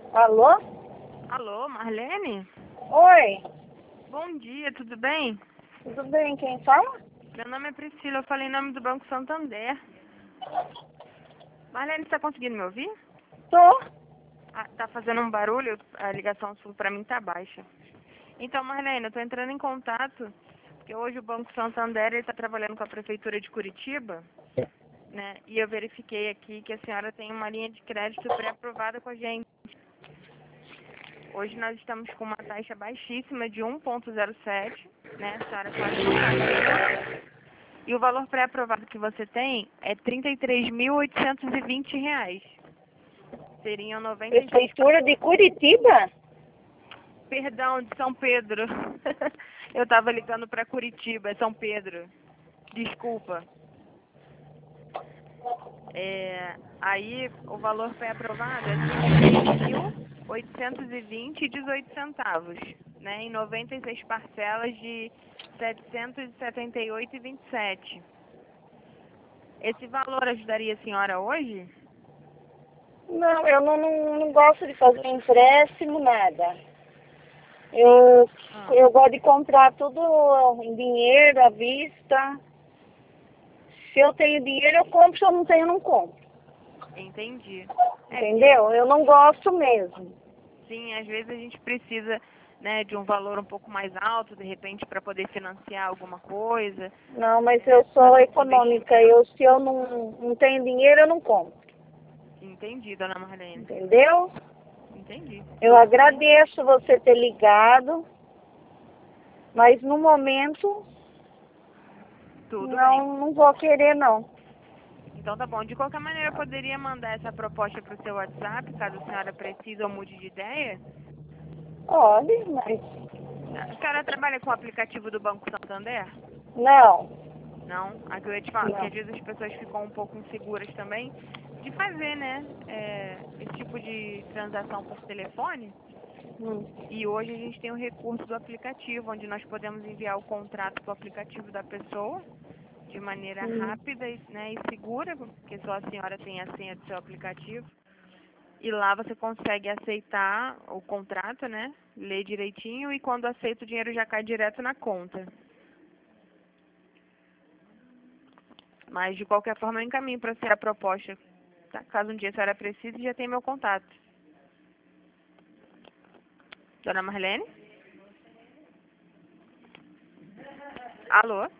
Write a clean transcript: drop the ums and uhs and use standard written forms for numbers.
Alô? Alô, Marlene? Oi, Bom dia, tudo bem? tudo bem? Quem fala? Meu nome é Priscila, eu falei em nome do Banco Santander. Marlene, você tá conseguindo me ouvir? Tô. Ah, tá fazendo um barulho, a ligação sua pra mim tá baixa. Então, Marlene, eu tô entrando em contato, porque hoje o Banco Santander está trabalhando com a Prefeitura de Curitiba, né? E eu verifiquei aqui que a senhora tem uma linha de crédito pré-aprovada com a gente. Hoje nós estamos com uma taxa baixíssima de 1,07, né? A senhora quase não paga juros. E o valor pré-aprovado que você tem é R$ 33.820. Seriam 96... Prefeitura de Curitiba? Perdão, de São Pedro. Eu estava ligando para Curitiba, é São Pedro. Desculpa. Aí o valor pré-aprovado é R$ 33.820,18, né? Em 96 parcelas de R$ 778,27. Esse valor ajudaria a senhora hoje? Não, eu não gosto de fazer empréstimo, nada. Eu, Ah, eu gosto de comprar tudo em dinheiro, à vista. Se eu tenho dinheiro, eu compro. Se eu não tenho, eu não compro. entendi. Entendeu? Eu não gosto mesmo. Sim, às vezes a gente precisa, né, de um valor um pouco mais alto, de repente, para poder financiar alguma coisa, Não, mas eu sou fazer um econômica. investimento. Se eu não tenho dinheiro, eu não compro. Entendi, dona Marlene. Entendeu? Entendi. Eu Tudo bem? agradeço você ter ligado, mas no momento Tudo bem. não vou querer não. Então tá bom. De qualquer maneira, eu poderia mandar essa proposta para o seu WhatsApp, caso a senhora precise ou mude de ideia? Olha, mas A senhora trabalha com o aplicativo do Banco Santander? não, Não? Aqui eu ia te falar, porque não. às vezes as pessoas ficam um pouco inseguras também de fazer, né, esse tipo de transação por telefone. Hum, E hoje a gente tem o recurso do aplicativo, onde nós podemos enviar o contrato para o aplicativo da pessoa de maneira hum. rápida e, né, e segura, porque só a senhora tem a senha do seu aplicativo. E lá você consegue aceitar o contrato, né, ler direitinho e quando aceita o dinheiro já cai direto na conta. Mas de qualquer forma eu encaminho para você a proposta, tá? Caso um dia a senhora precise, já tem meu contato. Dona Marlene? Alô?